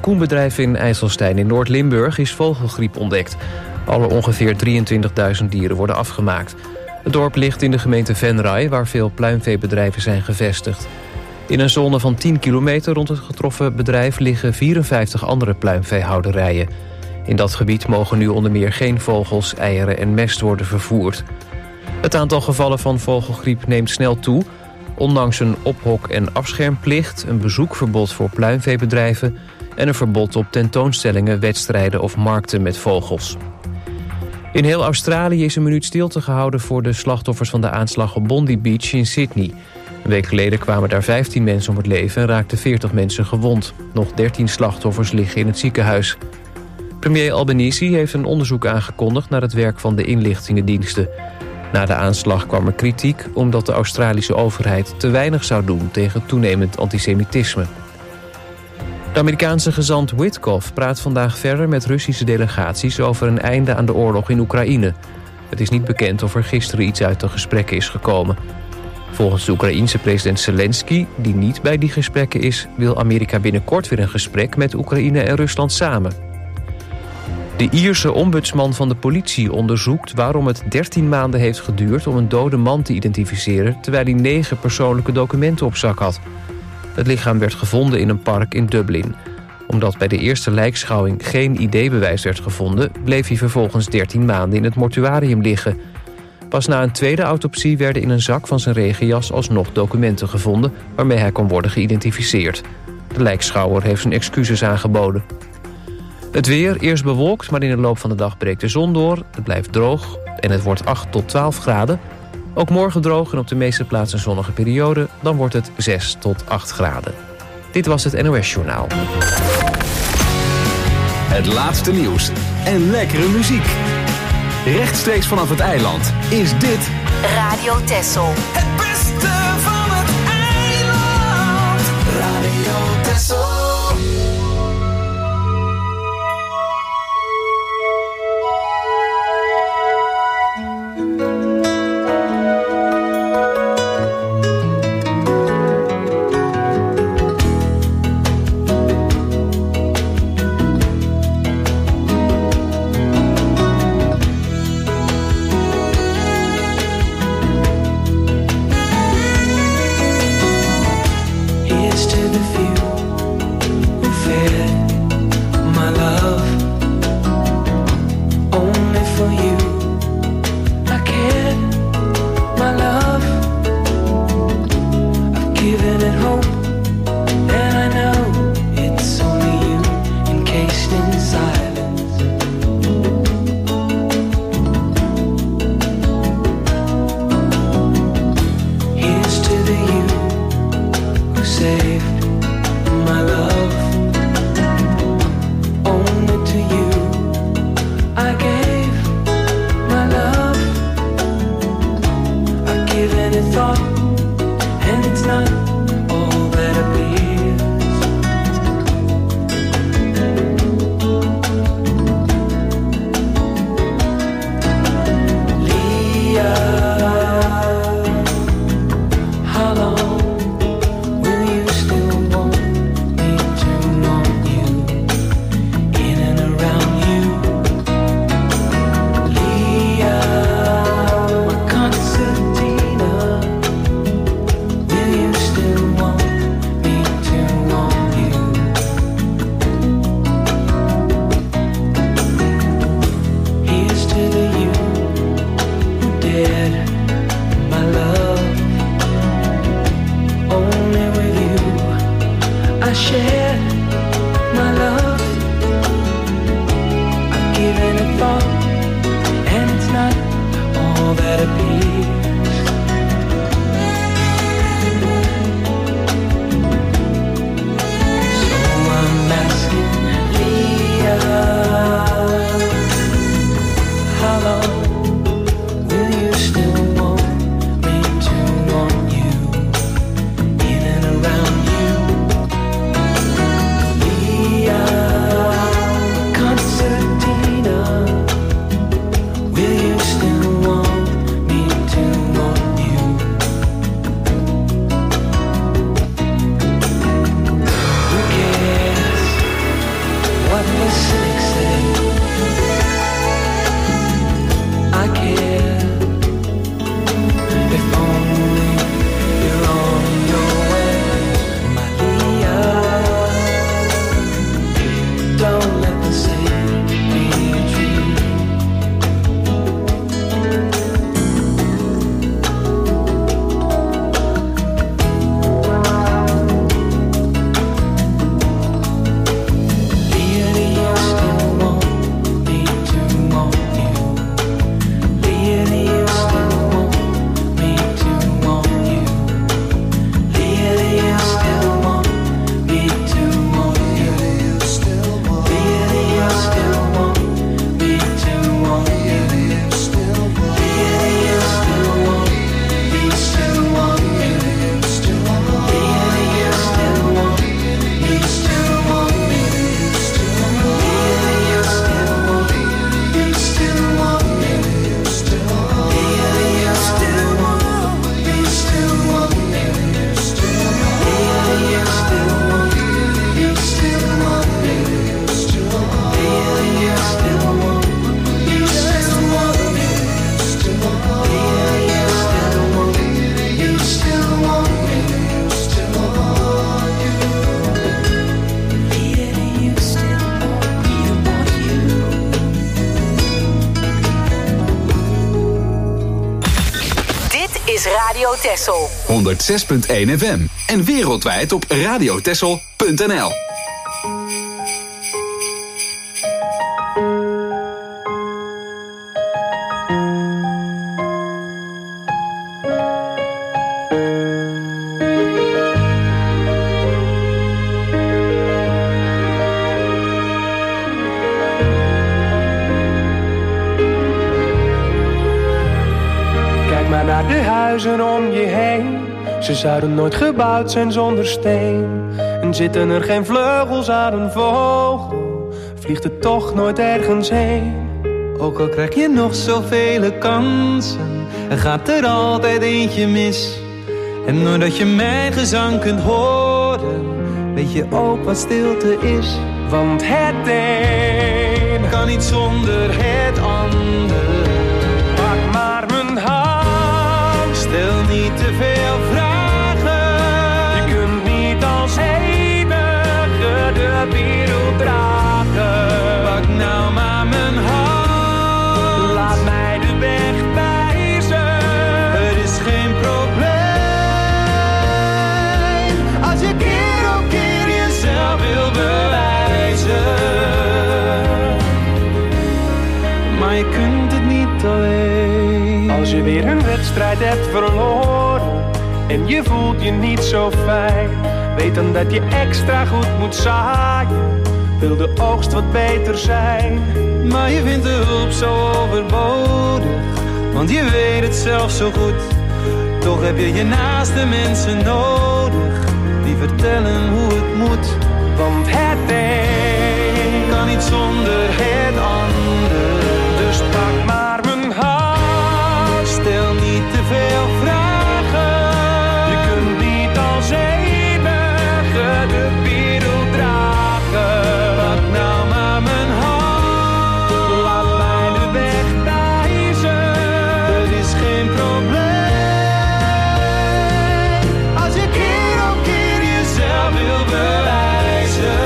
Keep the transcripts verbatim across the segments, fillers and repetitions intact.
kalkoenbedrijf in IJsselstein in Noord-Limburg is vogelgriep ontdekt. Alle ongeveer drieëntwintigduizend dieren worden afgemaakt. Het dorp ligt in de gemeente Venray, waar veel pluimveebedrijven zijn gevestigd. In een zone van tien kilometer rond het getroffen bedrijf liggen vierenvijftig andere pluimveehouderijen. In dat gebied mogen nu onder meer geen vogels, eieren en mest worden vervoerd. Het aantal gevallen van vogelgriep neemt snel toe. Ondanks een ophok- en afschermplicht, een bezoekverbod voor pluimveebedrijven en een verbod op tentoonstellingen, wedstrijden of markten met vogels. In heel Australië is een minuut stilte gehouden voor de slachtoffers van de aanslag op Bondi Beach in Sydney. Een week geleden kwamen daar vijftien mensen om het leven en raakten veertig mensen gewond. Nog dertien slachtoffers liggen in het ziekenhuis. Premier Albanese heeft een onderzoek aangekondigd naar het werk van de inlichtingendiensten. Na de aanslag kwam er kritiek omdat de Australische overheid te weinig zou doen tegen toenemend antisemitisme. De Amerikaanse gezant Witkoff praat vandaag verder met Russische delegaties over een einde aan de oorlog in Oekraïne. Het is niet bekend of er gisteren iets uit de gesprekken is gekomen. Volgens de Oekraïense president Zelensky, die niet bij die gesprekken is, wil Amerika binnenkort weer een gesprek met Oekraïne en Rusland samen. De Ierse ombudsman van de politie onderzoekt waarom het dertien maanden heeft geduurd om een dode man te identificeren, terwijl hij negen persoonlijke documenten op zak had. Het lichaam werd gevonden in een park in Dublin. Omdat bij de eerste lijkschouwing geen I D-bewijs werd gevonden, bleef hij vervolgens dertien maanden in het mortuarium liggen. Pas na een tweede autopsie werden in een zak van zijn regenjas alsnog documenten gevonden waarmee hij kon worden geïdentificeerd. De lijkschouwer heeft zijn excuses aangeboden. Het weer, eerst bewolkt, maar in de loop van de dag breekt de zon door. Het blijft droog en het wordt acht tot twaalf graden. Ook morgen droog en op de meeste plaatsen een zonnige periode. Dan wordt het zes tot acht graden. Dit was het N O S-journaal. Het laatste nieuws en lekkere muziek. Rechtstreeks vanaf het eiland is dit Radio Texel. Het beste van het eiland. Radio Texel. Here's to the few Radio Texel. honderd zes punt één F M en wereldwijd op radiotexel punt n l. Om je heen, ze zouden nooit gebouwd zijn zonder steen. En zitten er geen vleugels aan een vogel, vliegt het toch nooit ergens heen. Ook al krijg je nog zoveel kansen, er gaat er altijd eentje mis. En doordat je mijn gezang kunt horen, weet je ook wat stilte is. Want het een kan niet zonder het ander. Pak maar mijn hand, stel niet te veel vragen. Je kunt niet als eeuwige de wereld dragen. Pak nou maar mijn hand, laat mij de weg wijzen. Het is geen probleem als je keer op keer jezelf wil bewijzen. Maar je kunt het niet alleen. Als je weer een wedstrijd hebt verloren en je voelt je niet zo fijn, weet dan dat je extra goed moet zaaien, wil de oogst wat beter zijn. Maar je vindt de hulp zo overbodig, want je weet het zelf zo goed. Toch heb je je naaste mensen nodig, die vertellen hoe het moet. Want het een kan niet zonder het ander. Dus pak maar mijn hand, stel niet te veel vragen. Je kunt niet als eeuwige de wereld dragen. Pak nou maar mijn hand, laat mij de weg wijzen. Het is geen probleem als je keer op keer jezelf wil bewijzen.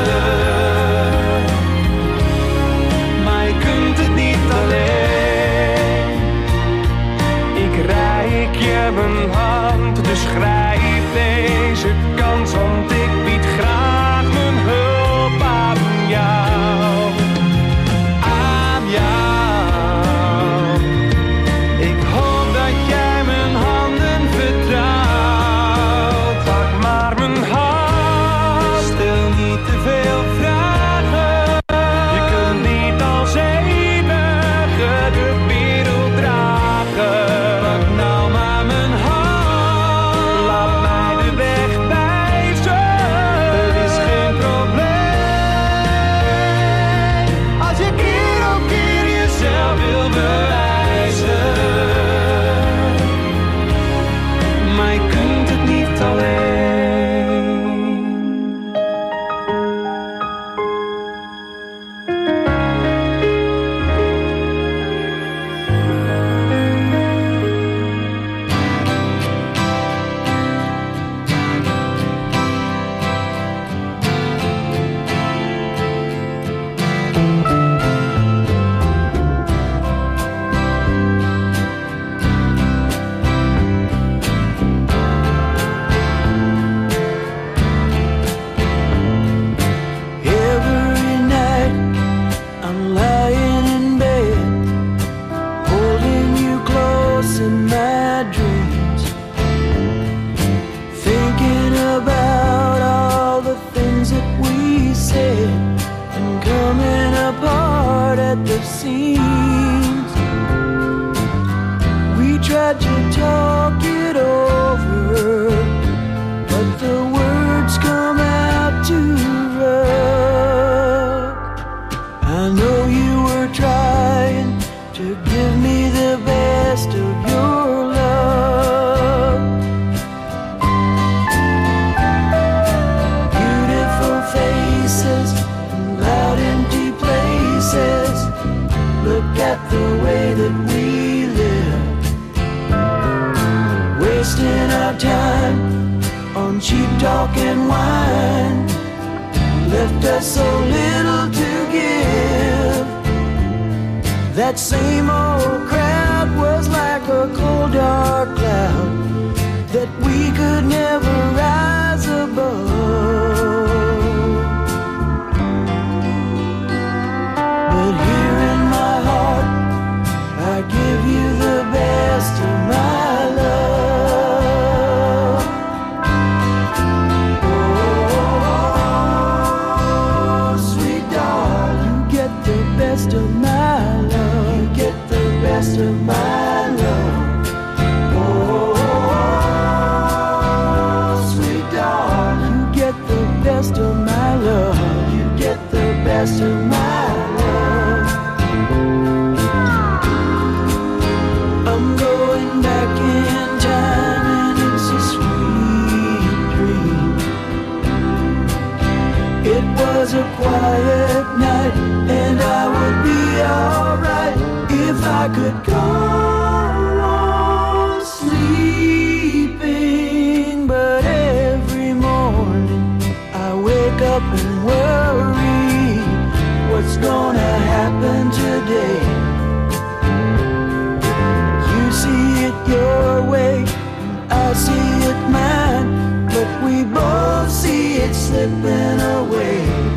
Maar je kunt het niet alleen. Ik reik je mijn hand, dus grijp deze kans, want ik bied graag mijn hulp aan jou. Aan jou. Ik hoop dat jij mijn handen vertrouwt. Pak maar mijn hand, stel niet te veel vragen. je kunt niet als eeuwige de wereld dragen. Pak nou maar mijn hand, laat mij de weg wijzen. het is geen probleem als je keer op keer jezelf wil bewijzen. Maar je kunt het niet alleen. Every night I'm lying in bed, holding you close in my dreams, thinking about all the things that we said and coming apart at the seams. We tried to talk it over, but the words come out too rough. I know you were trying to give me the best of your love. Beautiful faces and loud empty places. Look at the way that we live, wasting our time on cheap talk and wine. Left us so little to give. That same old crowd was like a cold dark cloud that we could never rise above. But here in my heart, I give you the best of my love. Oh, sweet darling, you get the best of my love. You get the best of my love. Oh, sweet darling, you get the best of my love. You get the best of my love. I'm going back in time and it's a sweet dream. It was a quiet night and I would be alright if I could go on sleeping. But every morning I wake up and worry, what's gonna happen today? You see it your way, I see it mine, but we both see it slipping away.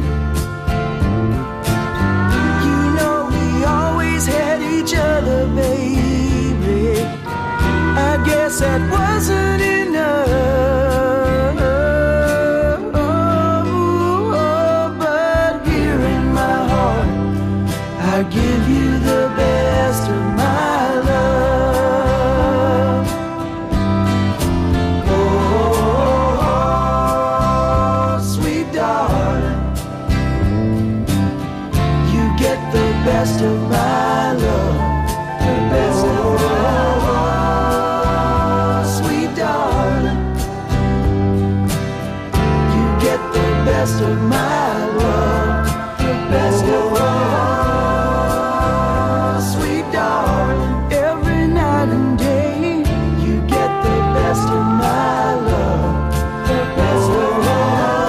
You know we always had each other, baby. I guess that wasn't enough. But here in my heart, I give you the best of my love. Oh, sweet darling, you get the best of my love. The best of my love. Sweet darling, you get the best of my love. The best of my love. Sweet darling, every night and day, you get the best of my love. The best of my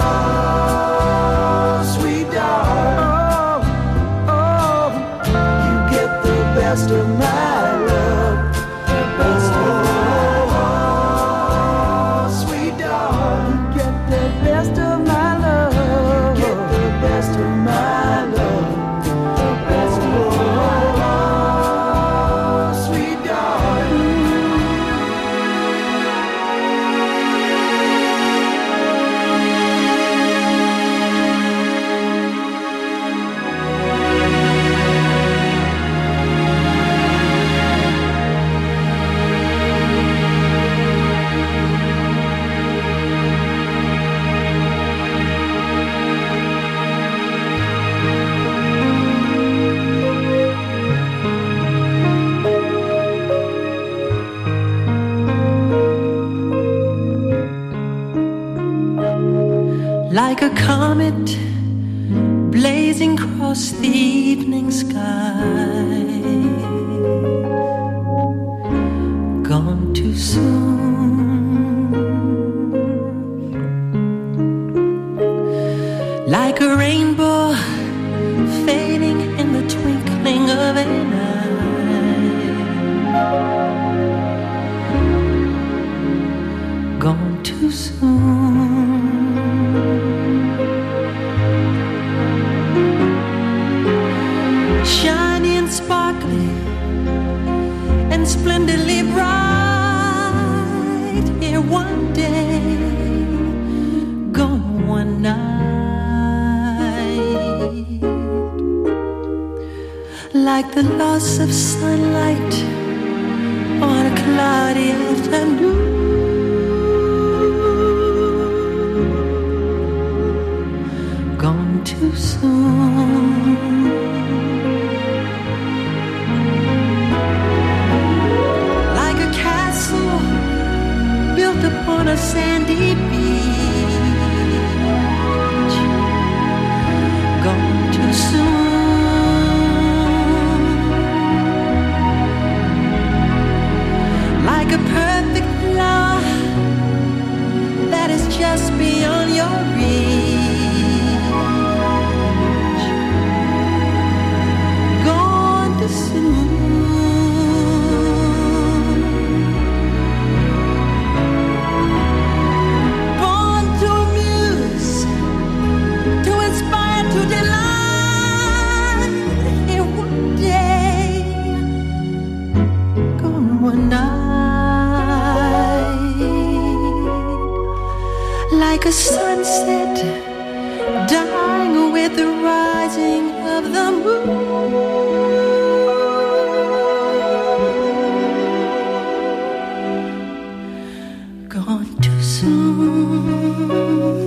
love. Sweet darling, oh, oh, you get the best of my love. The best of my love. Sweet darling, you get the best of my love. You get the best of my love. The best of my love. Sweet darling. Like a comet blazing across the evening sky, gone too soon. Like a rainbow fading in the twinkling of an eye, gone too soon. Shiny and sparkly and splendidly bright, here one day, gone one night. Like the loss of sunlight on a cloudy afternoon, gone too soon. On a sandy beach, gone too soon. Like a perfect flower that is just beyond your reach, of the moon. Gone too soon.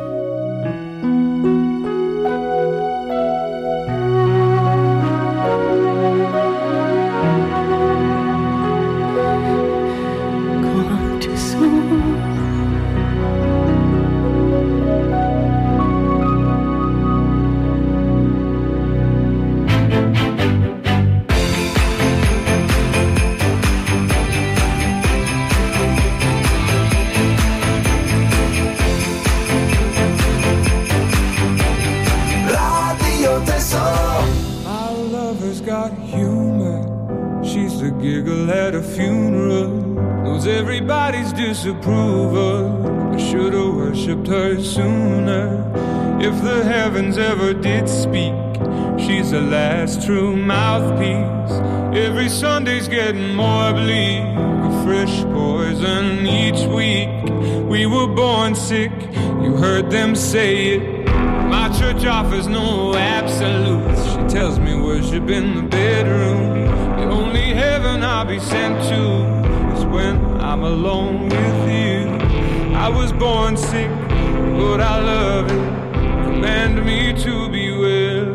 Giggle at a funeral, knows everybody's disapproval. I should've worshipped her sooner. If the heavens ever did speak, she's the last true mouthpiece. Every Sunday's getting more bleak, a fresh poison each week. We were born sick, you heard them say it. My church offers no absolutes. She tells me worship in the bedroom. The only heaven I'll be sent to is when I'm alone with you. I was born sick, but I love it. Command me to be well.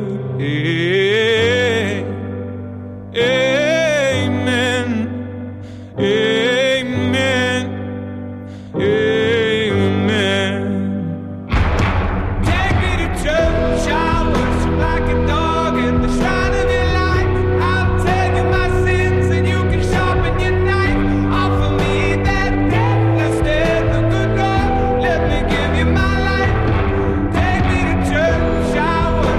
Hey, amen, amen, amen. Take me to church, I'll worship like a dog in the shrine of your life. I'll tell you my sins and you can sharpen your knife. Offer me that deathless death, the good God, let me give you my life. Take me to church, I'll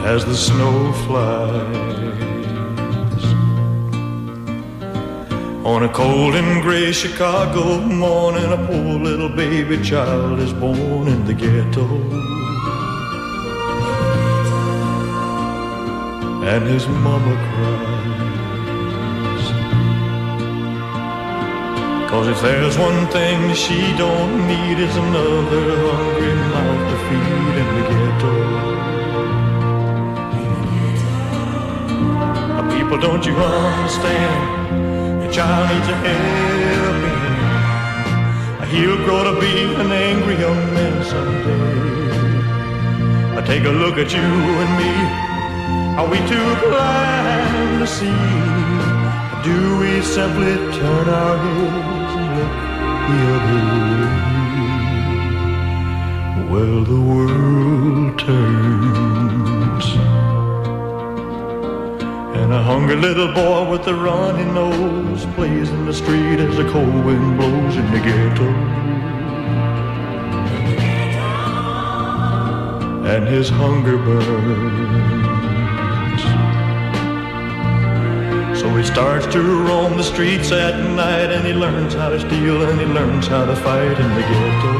as the snow flies. On a cold and gray Chicago morning, a poor little baby child is born in the ghetto. And his mama cries, 'cause if there's one thing she don't need, is another hungry mouth to feed in the ghetto. People, don't you understand? Your child needs a helping. He'll grow to be an angry young man someday. I take a look at you and me. Are we too blind to see? Do we simply turn our heads and look the other way? Well, the world turns, and a hungry little boy with a runny nose plays in the street as the cold wind blows in the ghetto. And his hunger burns, so he starts to roam the streets at night, and he learns how to steal and he learns how to fight in the ghetto.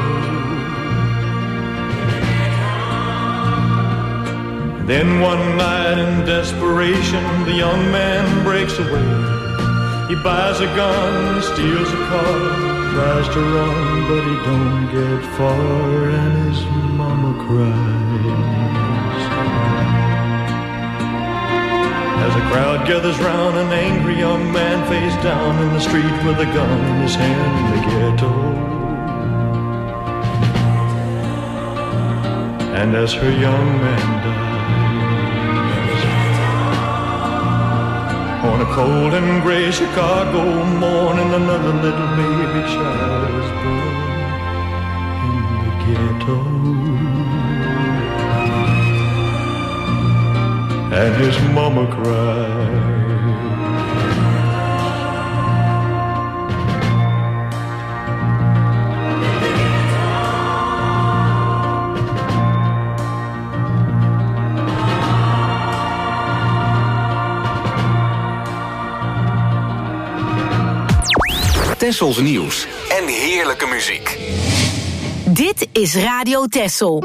And then one night in desperation, the young man breaks away. He buys a gun, steals a car, tries to run, but he don't get far, and his mama cries. As a crowd gathers round, an angry young man face down in the street with a gun in his hand in the ghetto. And as her young man dies, on a cold and gray Chicago morning, another little baby child is born in the ghetto. And his mama cried. Tessels nieuws en heerlijke muziek. Dit is Radio Tessel.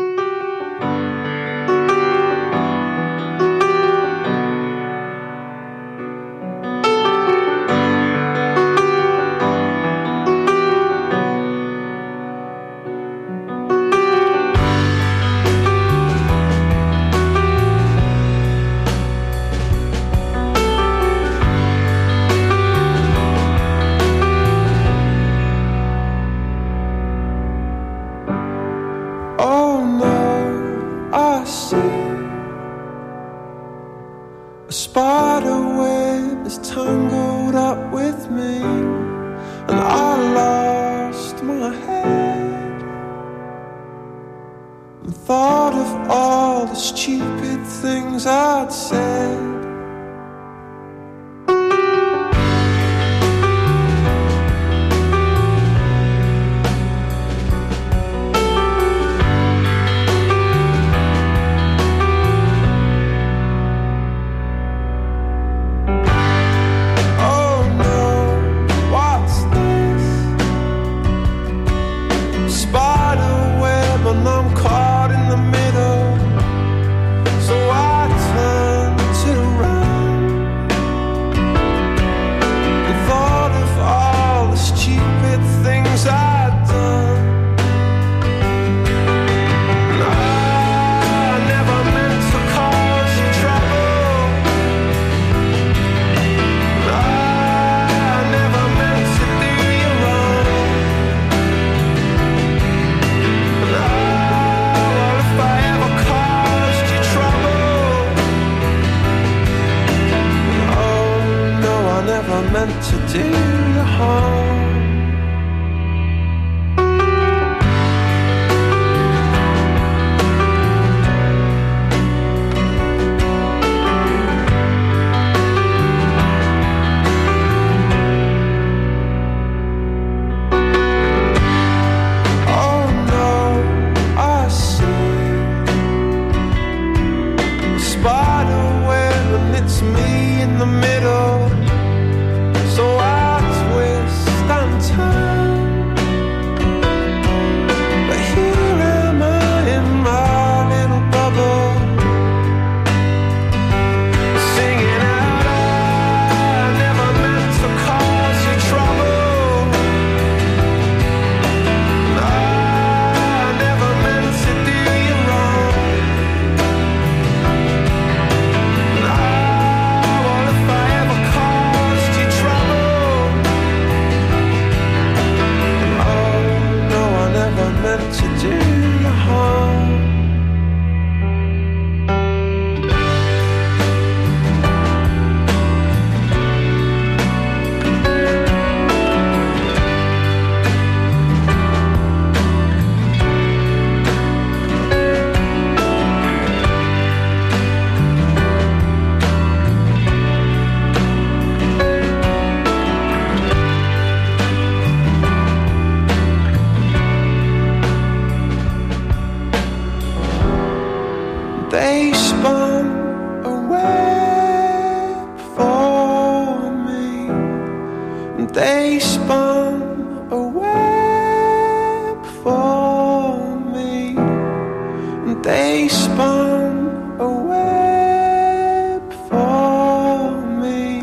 So I turn to the right. they spun a web for me. They spun a web for me.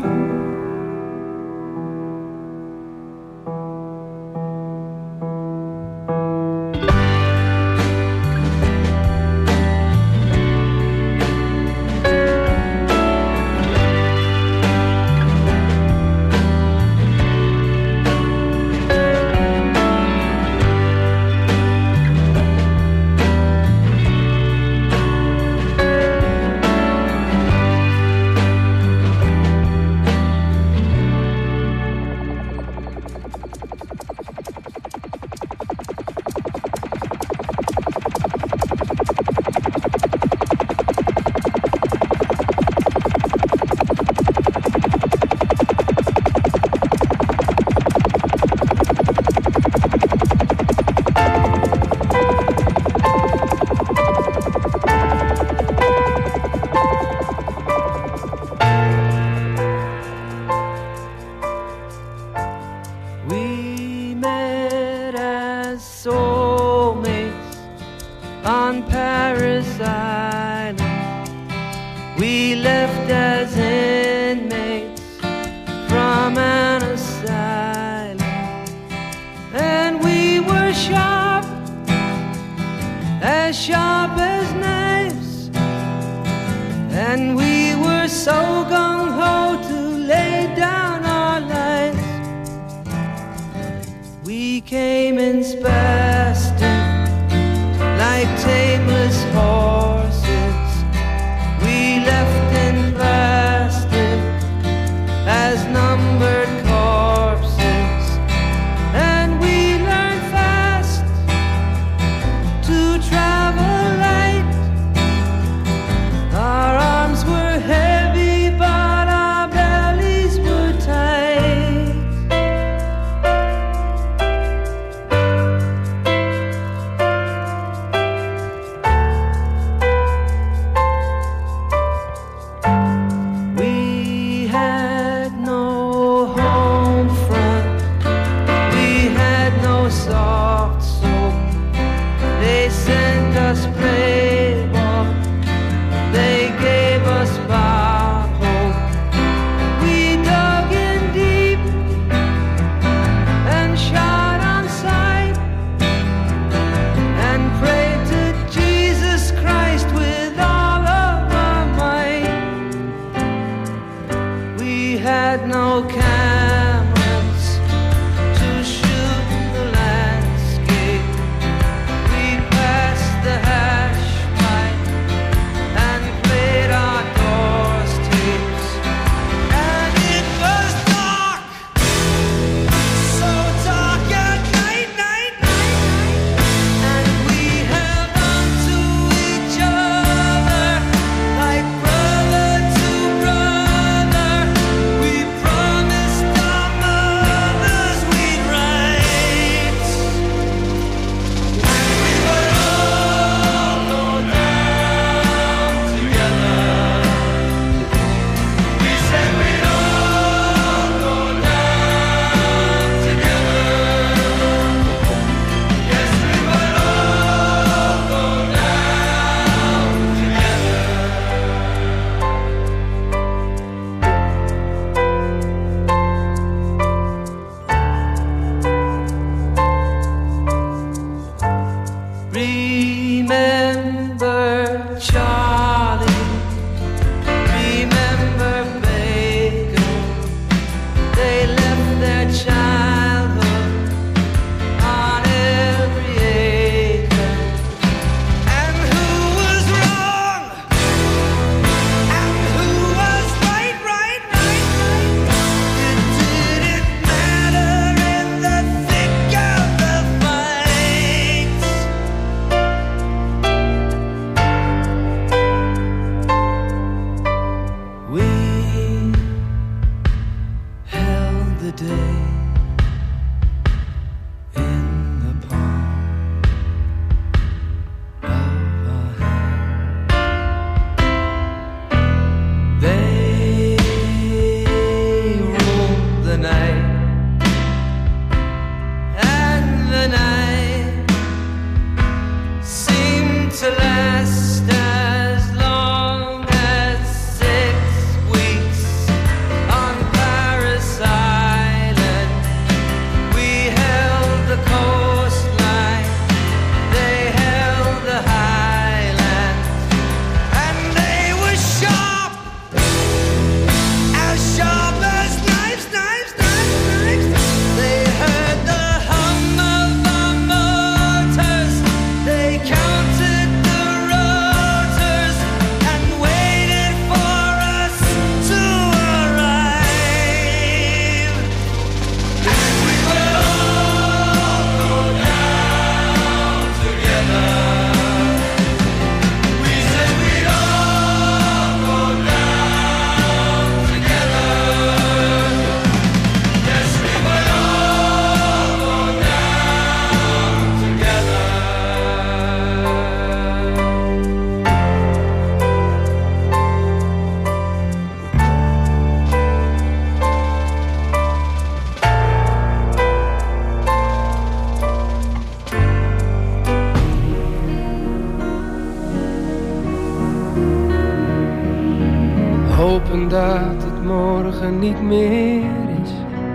Hopen dat het morgen niet meer is.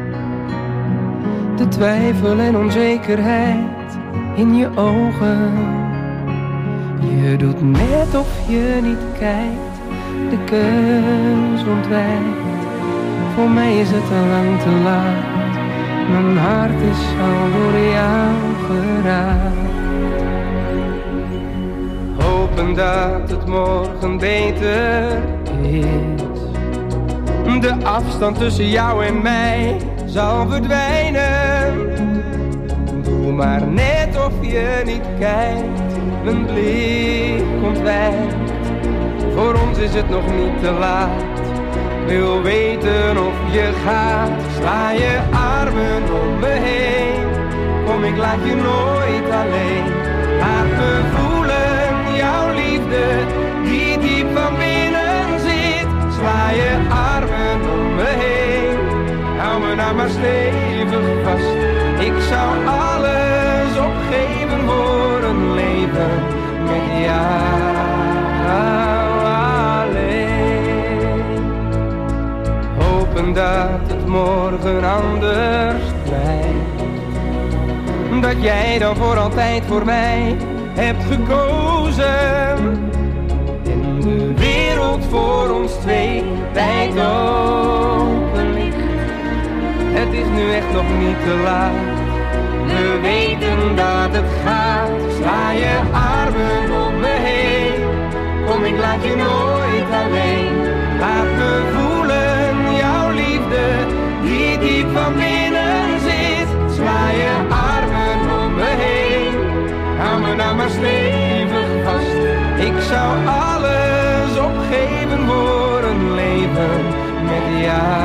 De twijfel en onzekerheid in je ogen. Je doet net of je niet kijkt, de keus ontwijkt. Voor mij is het al lang te laat, mijn hart is al door jou geraakt. Hopen dat het morgen beter is. De afstand tussen jou en mij zal verdwijnen. Doe maar net of je niet kijkt, mijn blik ontwijkt. Voor ons is het nog niet te laat. Wil weten of je gaat. Sla je armen om me heen. Kom, ik laat je nooit alleen. Laat me voelen jouw liefde die diep van binnen zit. Sla je armen om me heen. Hou me nou maar stevig vast. Ik zou alles opgeven voor een leven met jou alleen. Hopen dat het morgen anders blijft. Dat jij dan voor altijd voor mij hebt gekozen. En de wereld voor ons twee wijd open ligt. Het is nu echt nog niet te laat. We weten dat het gaat. Sla je armen om me heen. Kom, ik laat je nooit alleen. Laat me voelen jouw liefde die diep van binnen zit. Sla je armen om me heen. Hou me nou maar stevig vast. Ik zou alles opgeven voor een leven met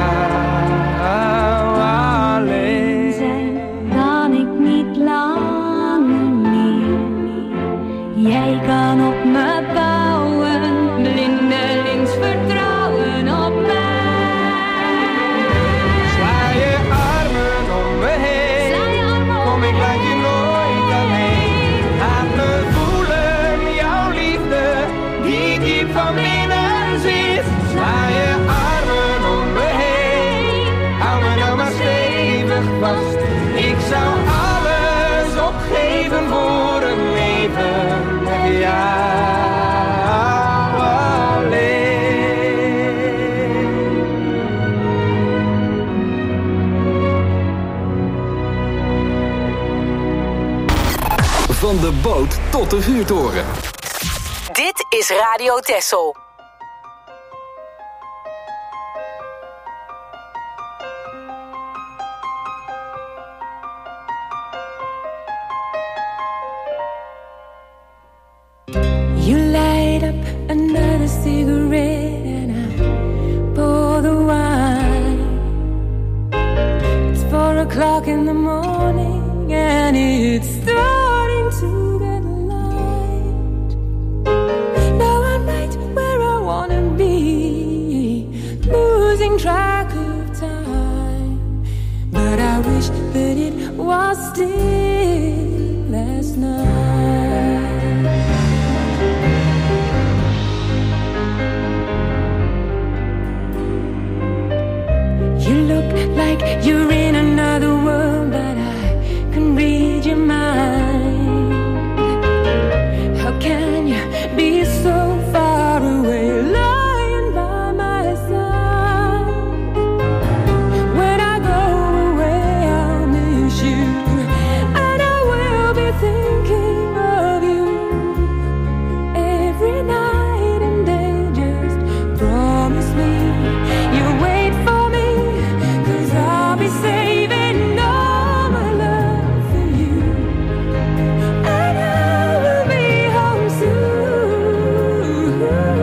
jou alleen. Zijn kan ik niet langer meer. Jij kan op me bouwen, blindelings vertrouwen op mij. Sla je armen om me heen. Kom, ik laat je nooit alleen. Laat me voelen jouw liefde die diep van binnen zit. Sla je armen om me heen. Hou me nou maar stevig vast. Ik zou alles opgeven voor een leven met jou alleen. Van de boot tot de vuurtoren. Dit is Radio Texel. You light up another cigarette and I pour the wine. It's four o'clock in the morning and it's starting to get light. Now I'm right where I wanna be, losing track of time. But I wish that it was still last night. You look like you're in another world, but I can read your mind. How can you be so far away, lying by my side? When I go away, I'll miss you, and I will be thinking of you every night and day. Just promise me you'll wait for me. I'll be saving all my love for you, and I will be home soon.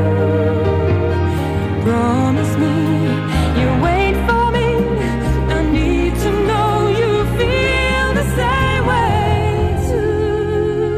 Promise me you'll wait for me. I need to know you feel the same way too.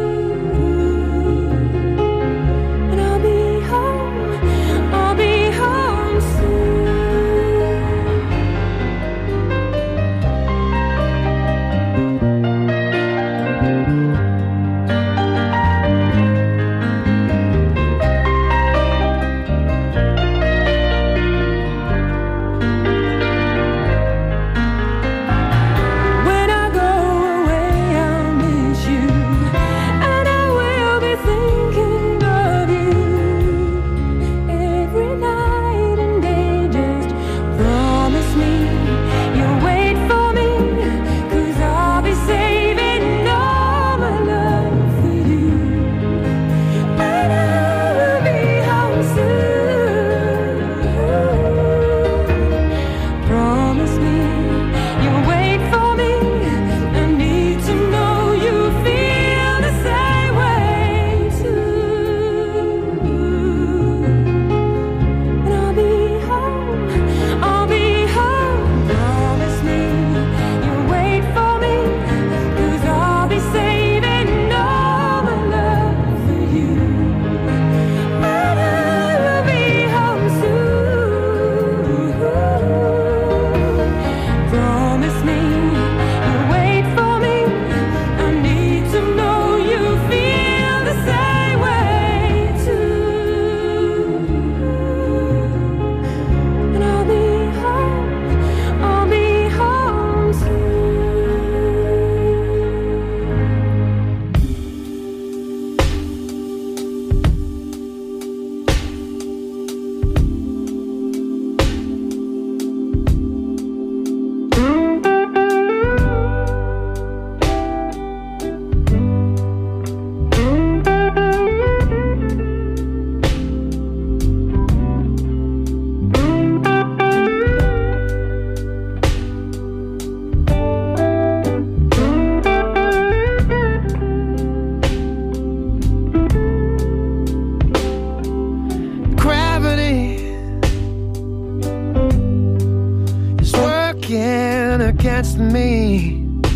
me.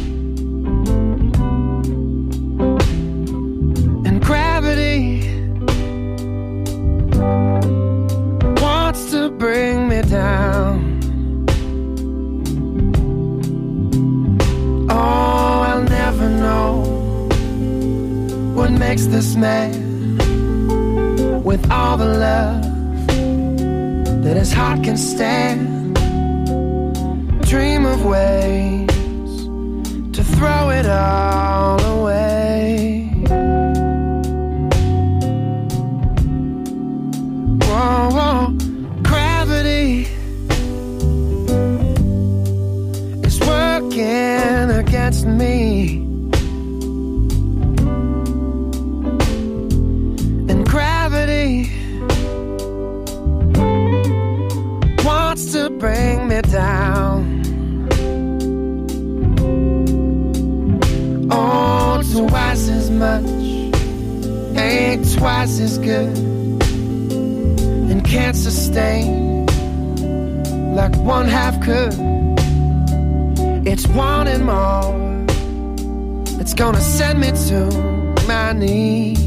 And gravity wants to bring me down. Oh, I'll never know what makes this man with all the love that his heart can stand. Dream of ways to throw it all away. Whoa, whoa, gravity is working against me. And gravity wants to bring me down. Oh, twice as much ain't twice as good, and can't sustain like one half could. It's wanting more, it's gonna send me to my knees.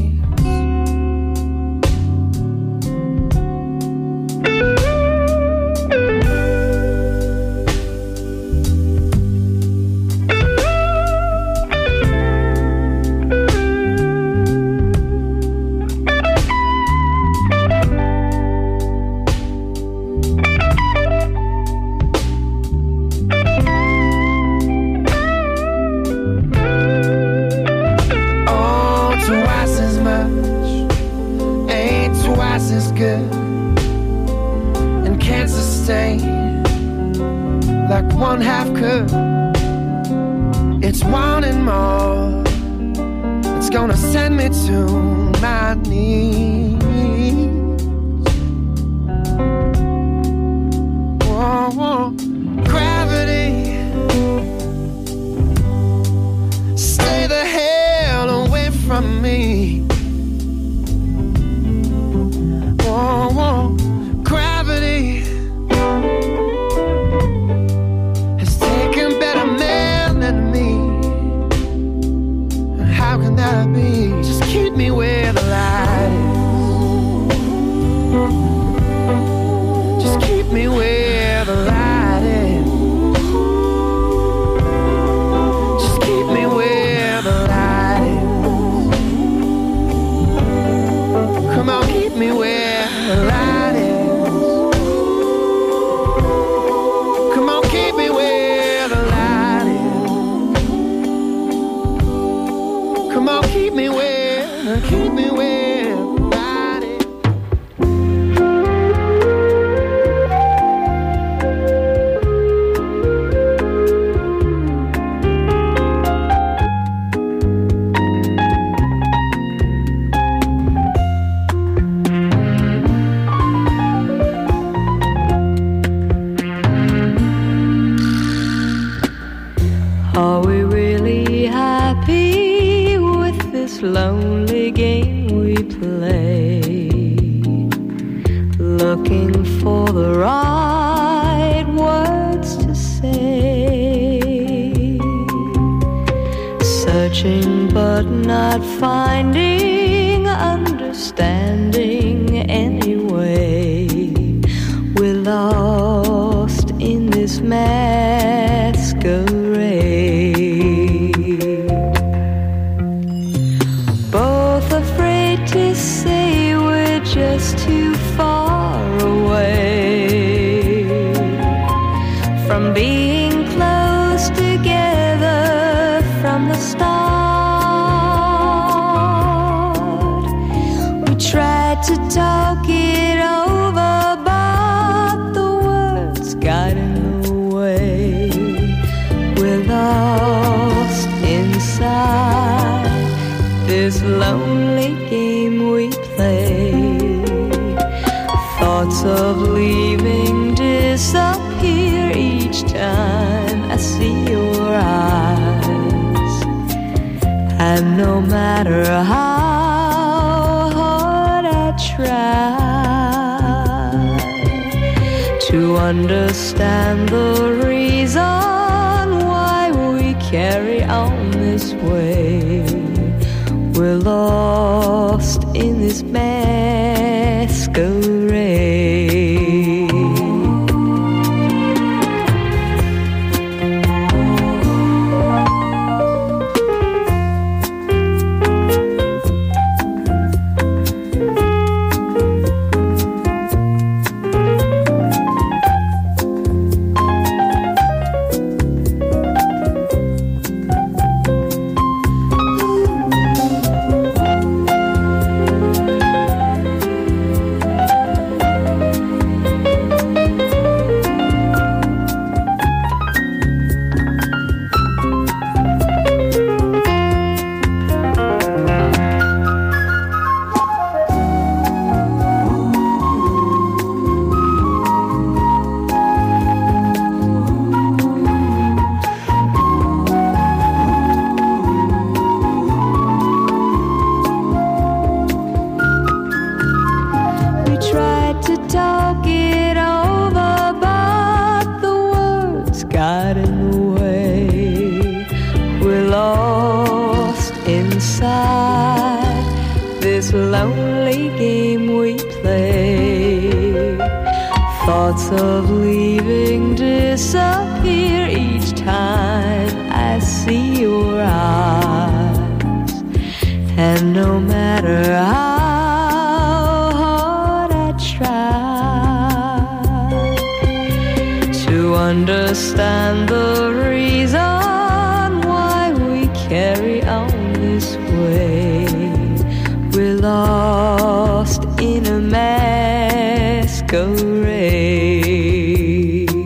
Like one half could. It's wanting more, it's gonna send me to my knees. Whoa, whoa. Gravity, stay the hell away from me. Whoa, whoa. Gravity has taken better men than me. How can that be? Just keep me where the light is. Just keep me where the light is. Just keep me where the light is. Come on, keep me where the light is. Come on, keep me where the light is. Come on, keep me where, keep me where the light is. Are we really happy with this lonely game we play? Looking for the right words to say, searching but not finding understanding anyway. We're lost in this masquerade. Both afraid to say we're just too far away from being close together from the start. We tried to talk it over, but the words got in the way. We're lost inside this lonely game we play. Thoughts of leaving disappear each time I see your eyes. And no matter how hard I try to understand the reason why we on this way. We're lost in this masquerade. Lonely game we play. Thoughts of leaving disappear each time I see your eyes. And no matter how hard I try to understand the reason why we carry on this way, we're lost in a masquerade.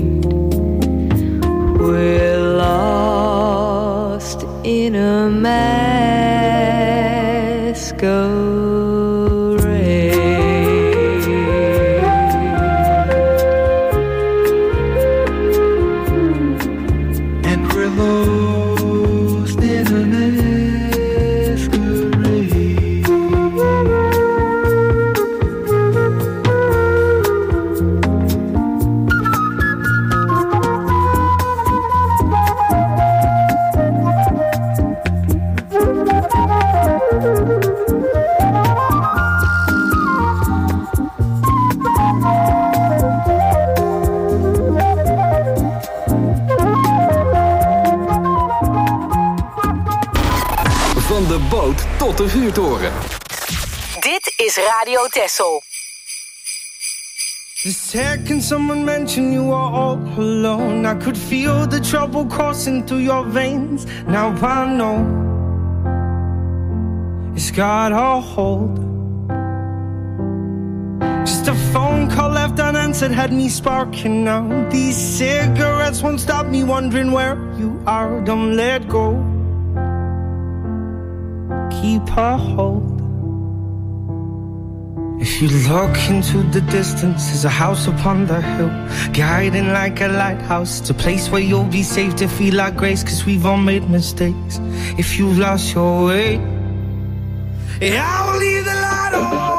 We're lost in a masquerade. And we're lost in a tot de vuurtoren. Dit is Radio Texel. The second someone mentioned you were all alone, I could feel the trouble coursing through your veins. Now I know it's got a hold. Just a phone call left unanswered had me sparking now. These cigarettes won't stop me wondering where you are. Don't let go, keep a hold. If you look into the distance, there's a house upon the hill, guiding like a lighthouse. It's a place where you'll be safe to feel like grace, cause we've all made mistakes. If you've lost your way, yeah, I will leave the light on.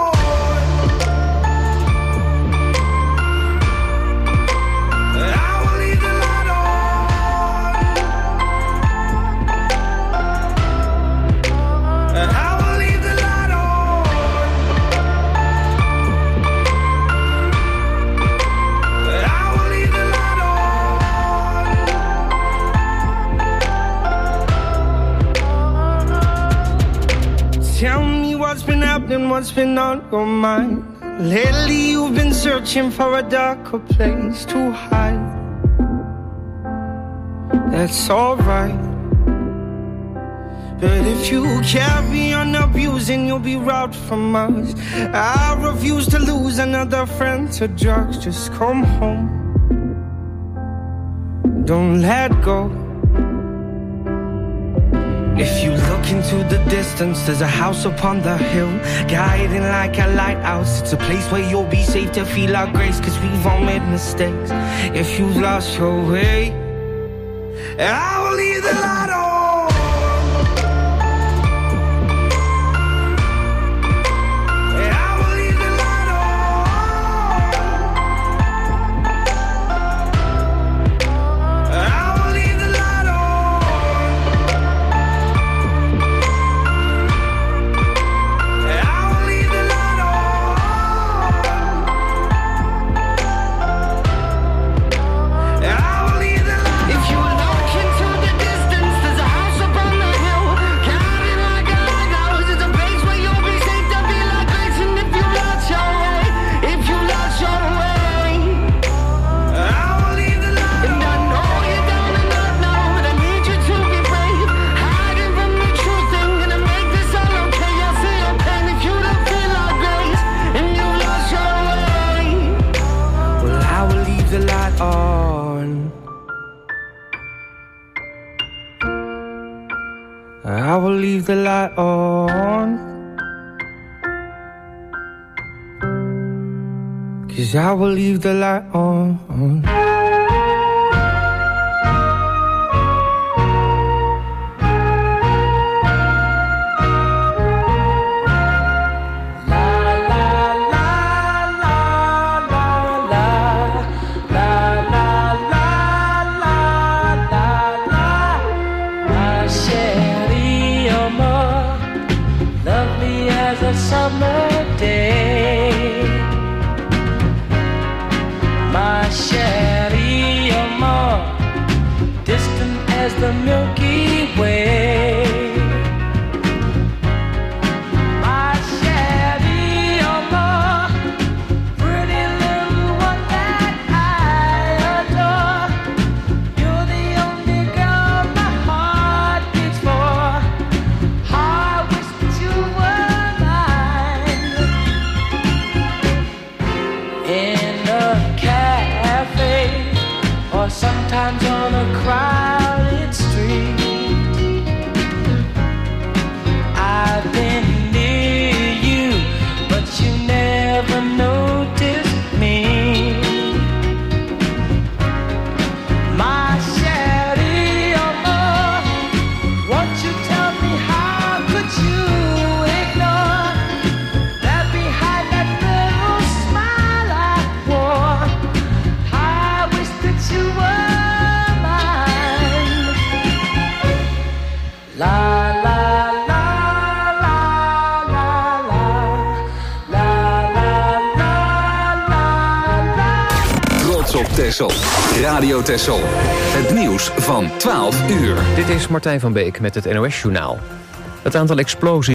Tell me what's been happening, what's been on your mind. Lately you've been searching for a darker place to hide. That's alright, but if you carry on abusing, you'll be robbed from us. I refuse to lose another friend to drugs. Just come home, don't let go. If you look into the distance, there's a house upon the hill, guiding like a lighthouse. It's a place where you'll be safe to feel our grace, cause we've all made mistakes. If you've lost your way, I will leave the light on. on. 'Cause I will leave the light on. Summer day, my Sherry, you're more distant as the Milky Way. My Sherry, you're more pretty little one that I adore. You're the only girl my heart beats for. I wish that you were in a cafe, or sometimes on a crowded street. I've been near you, but you never noticed me. My Sherry, oh, won't you tell me how could you ignore that behind that little smile I wore? I wish that you were mine. La la la la la la la la la la. Trots op Texel. Radio Texel. Het nieuws van twaalf uur. Dit is Martijn van Beek met het N O S-journaal. Het aantal explosies